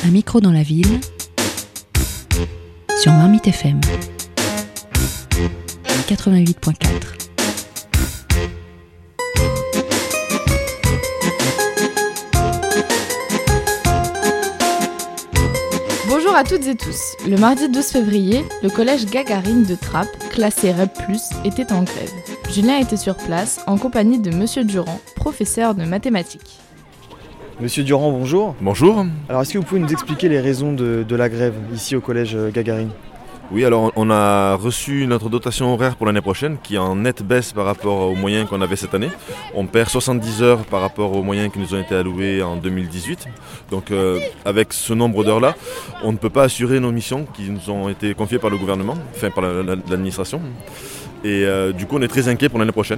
Un micro dans la ville sur Marmite FM 88.4. Bonjour à toutes et tous. Le mardi 12 février, le collège Gagarine de Trappes, classé REP+, était en grève. Julien était sur place en compagnie de Monsieur Durand, professeur de mathématiques. Monsieur Durand, bonjour. Bonjour. Alors, est-ce que vous pouvez nous expliquer les raisons de la grève ici au collège Gagarine ? Oui, alors on a reçu notre dotation horaire pour l'année prochaine qui est en nette baisse par rapport aux moyens qu'on avait cette année. On perd 70 heures par rapport aux moyens qui nous ont été alloués en 2018. Donc avec ce nombre d'heures-là, on ne peut pas assurer nos missions qui nous ont été confiées par le gouvernement, enfin par l'administration. Et du coup, on est très inquiets pour l'année prochaine.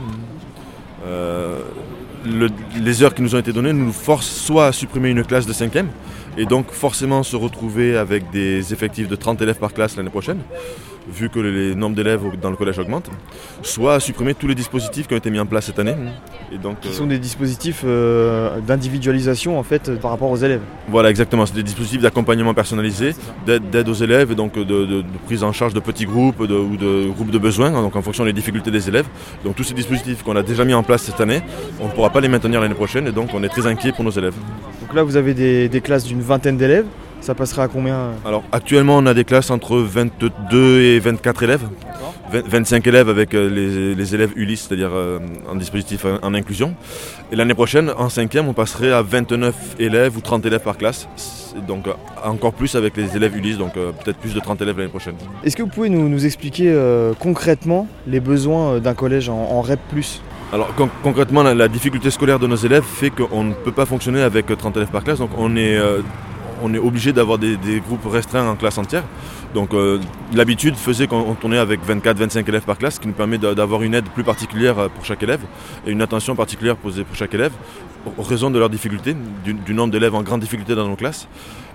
Les heures qui nous ont été données nous forcent soit à supprimer une classe de 5e et donc forcément se retrouver avec des effectifs de 30 élèves par classe l'année prochaine, vu que les nombres d'élèves dans le collège augmentent, soit à supprimer tous les dispositifs qui ont été mis en place cette année. Et donc, qui sont des dispositifs d'individualisation en fait par rapport aux élèves. Voilà, exactement, c'est des dispositifs d'accompagnement personnalisé, d'aide aux élèves, et donc de prise en charge de petits groupes ou de groupes de besoins, donc en fonction des difficultés des élèves. Donc tous ces dispositifs qu'on a déjà mis en place cette année, on ne pourra pas les maintenir l'année prochaine et donc on est très inquiet pour nos élèves. Donc là vous avez des classes d'une vingtaine d'élèves. Ça passerait à combien ? Alors actuellement on a des classes entre 22 et 24 élèves, 25 élèves avec les élèves Ulysse, c'est-à-dire en dispositif en inclusion. Et l'année prochaine, en 5e, on passerait à 29 élèves ou 30 élèves par classe, donc encore plus avec les élèves Ulysse, donc peut-être plus de 30 élèves l'année prochaine. Est-ce que vous pouvez nous expliquer concrètement les besoins d'un collège en REP+? Alors concrètement, la difficulté scolaire de nos élèves fait qu'on ne peut pas fonctionner avec 30 élèves par classe, donc on est obligé d'avoir des groupes restreints en classe entière. Donc l'habitude faisait qu'on tournait avec 24-25 élèves par classe, ce qui nous permet d'avoir une aide plus particulière pour chaque élève et une attention particulière posée pour chaque élève, en raison de leurs difficultés, du nombre d'élèves en grande difficulté dans nos classes.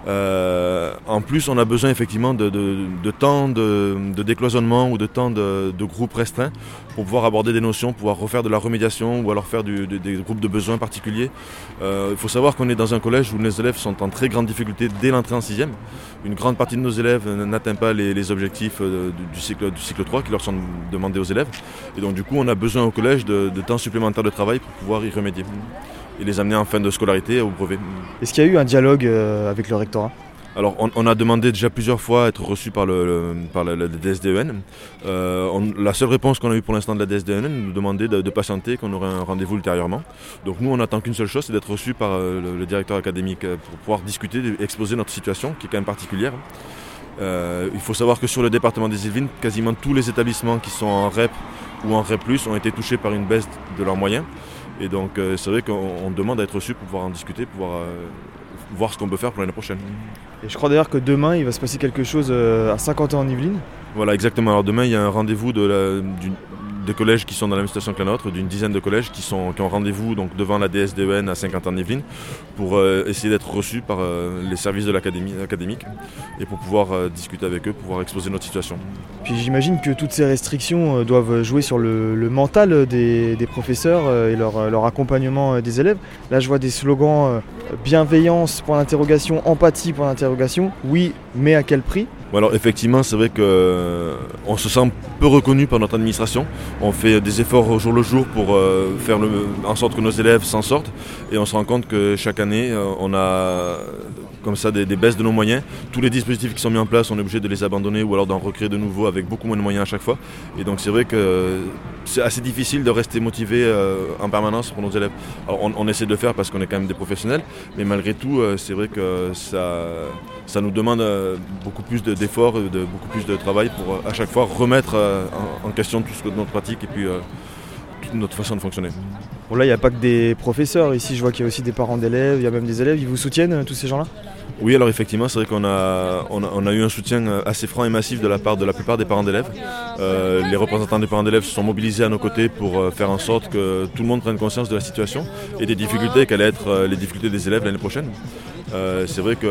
En plus, on a besoin effectivement de temps de décloisonnement ou de temps de groupes restreints pour pouvoir aborder des notions, pouvoir refaire de la remédiation ou alors faire des groupes de besoins particuliers. Il faut savoir qu'on est dans un collège où les élèves sont en très grande difficulté dès l'entrée en 6e. Une grande partie de nos élèves n'atteint pas les objectifs du cycle 3 qui leur sont demandés aux élèves. Et donc du coup, on a besoin au collège de temps supplémentaire de travail pour pouvoir y remédier et les amener en fin de scolarité au brevet. Est-ce qu'il y a eu un dialogue avec le rectorat ? Alors on a demandé déjà plusieurs fois à être reçu par le DSDEN. La seule réponse qu'on a eue pour l'instant de la DSDEN nous demandait de patienter, qu'on aurait un rendez-vous ultérieurement. Donc nous on n'attend qu'une seule chose, c'est d'être reçu par le directeur académique pour pouvoir discuter, exposer notre situation qui est quand même particulière. Il faut savoir que sur le département des Yvelines, quasiment tous les établissements qui sont en REP ou en REP+, ont été touchés par une baisse de leurs moyens. Et donc c'est vrai qu'on demande à être reçu pour pouvoir en discuter, pour pouvoir voir ce qu'on peut faire pour l'année prochaine. Et je crois d'ailleurs que demain il va se passer quelque chose à Saint-Quentin en Yvelines. Voilà, exactement. Alors demain il y a un rendez-vous des collèges qui sont dans la même situation que la nôtre, d'une dizaine de collèges qui ont rendez-vous donc, devant la DSDEN à Saint-Quentin-en-Yvelines pour essayer d'être reçus par les services de l'académie académique et pour pouvoir discuter avec eux, pouvoir exposer notre situation. Puis j'imagine que toutes ces restrictions doivent jouer sur le mental des professeurs et leur accompagnement des élèves. Là je vois des slogans bienveillance, point d'interrogation, empathie, point d'interrogation, oui, mais à quel prix ? Bon, alors effectivement, c'est vrai qu'on se sent peu reconnu par notre administration. On fait des efforts au jour le jour pour faire en sorte que nos élèves s'en sortent. Et on se rend compte que chaque année, on a comme ça des baisses de nos moyens. Tous les dispositifs qui sont mis en place, on est obligé de les abandonner ou alors d'en recréer de nouveaux avec beaucoup moins de moyens à chaque fois. Et donc c'est vrai que c'est assez difficile de rester motivé en permanence pour nos élèves. Alors on essaie de le faire parce qu'on est quand même des professionnels, mais malgré tout, c'est vrai que ça nous demande beaucoup plus d'efforts, beaucoup plus de travail pour à chaque fois remettre en question tout ce que notre pratique et puis toute notre façon de fonctionner. Bon là il n'y a pas que des professeurs, ici je vois qu'il y a aussi des parents d'élèves, il y a même des élèves, ils vous soutiennent tous ces gens-là ? Oui, alors effectivement, c'est vrai qu'on a eu un soutien assez franc et massif de la part de la plupart des parents d'élèves. Les représentants des parents d'élèves se sont mobilisés à nos côtés pour faire en sorte que tout le monde prenne conscience de la situation et des difficultés qu'allaient être les difficultés des élèves l'année prochaine. C'est vrai qu'on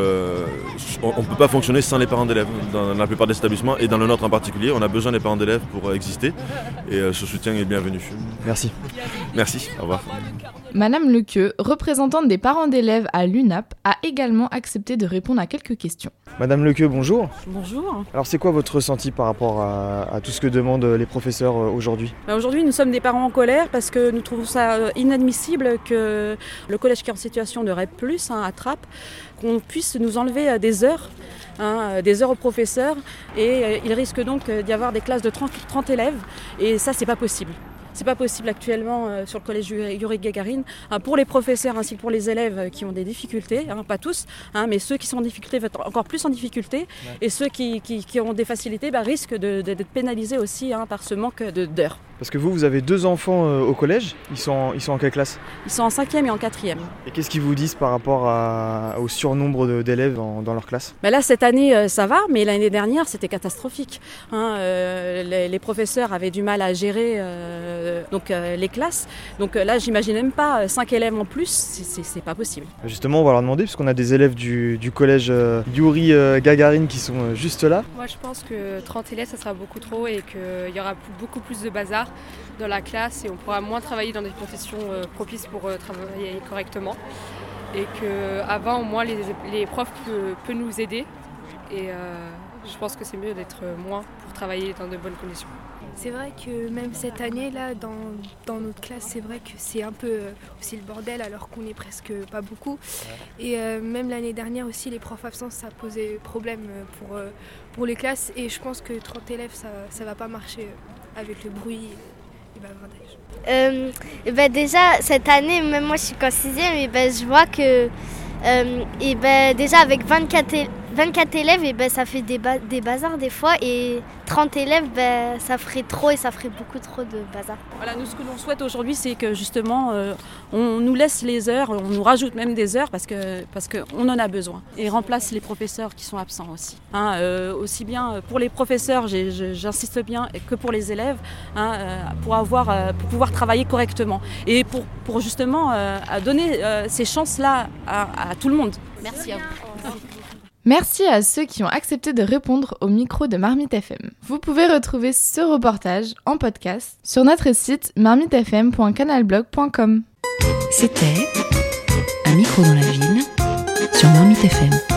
ne peut pas fonctionner sans les parents d'élèves dans la plupart des établissements et dans le nôtre en particulier. On a besoin des parents d'élèves pour exister et ce soutien est bienvenu. Merci. Merci, au revoir. Madame Lequeux, représentante des parents d'élèves à l'UNAP, a également accepté de répondre à quelques questions. Madame Lequeux, bonjour. Bonjour. Alors c'est quoi votre ressenti par rapport à tout ce que demandent les professeurs aujourd'hui ? Aujourd'hui, nous sommes des parents en colère parce que nous trouvons ça inadmissible que le collège qui est en situation de REP+, à Trappes, qu'on puisse nous enlever des heures aux professeurs et il risque donc d'y avoir des classes de 30 élèves et ça, c'est pas possible. C'est pas possible actuellement sur le collège Yuri Gagarin pour les professeurs ainsi que pour les élèves qui ont des difficultés, pas tous, mais ceux qui sont en difficulté vont être encore plus en difficulté et ceux qui ont des facilités risquent d'être pénalisés aussi par ce manque d'heures. Parce que vous avez 2 enfants au collège, ils sont en quelle classe ? Ils sont en 5e et en 4e. Et qu'est-ce qu'ils vous disent par rapport au surnombre d'élèves dans leur classe ? Là, cette année, ça va, mais l'année dernière, c'était catastrophique. Les professeurs avaient du mal à gérer les classes. Donc là, j'imagine même pas 5 élèves en plus, c'est pas possible. Justement, on va leur demander, puisqu'on a des élèves du collège Yuri Gagarin qui sont juste là. Moi, je pense que 30 élèves, ça sera beaucoup trop et qu'il y aura beaucoup plus de bazar dans la classe et on pourra moins travailler dans des conditions propices pour travailler correctement. Et qu'avant, au moins, les profs peuvent nous aider. Et je pense que c'est mieux d'être moins pour travailler dans de bonnes conditions. C'est vrai que même cette année-là, dans notre classe, c'est vrai que c'est un peu aussi le bordel alors qu'on est presque pas beaucoup. Et même l'année dernière aussi, les profs absents, ça posait problème pour les classes. Et je pense que 30 élèves, ça va pas marcher avec le bruit et bavardage. Déjà, cette année, même moi je suis qu'en 6e, je vois que déjà avec 24 élèves, ça fait des bazars des fois. Et 30 élèves, ça ferait trop et ça ferait beaucoup trop de bazar. Voilà, nous ce que l'on souhaite aujourd'hui, c'est que justement, on nous laisse les heures, on nous rajoute même des heures parce qu'on en a besoin. Et remplace les professeurs qui sont absents aussi. Aussi bien pour les professeurs, j'insiste bien, que pour les élèves, pour pouvoir travailler correctement. Et pour justement donner ces chances-là à tout le monde. Merci à vous. Merci à ceux qui ont accepté de répondre au micro de Marmite FM. Vous pouvez retrouver ce reportage en podcast sur notre site marmitefm.canalblog.com. C'était Un micro dans la ville sur Marmite FM.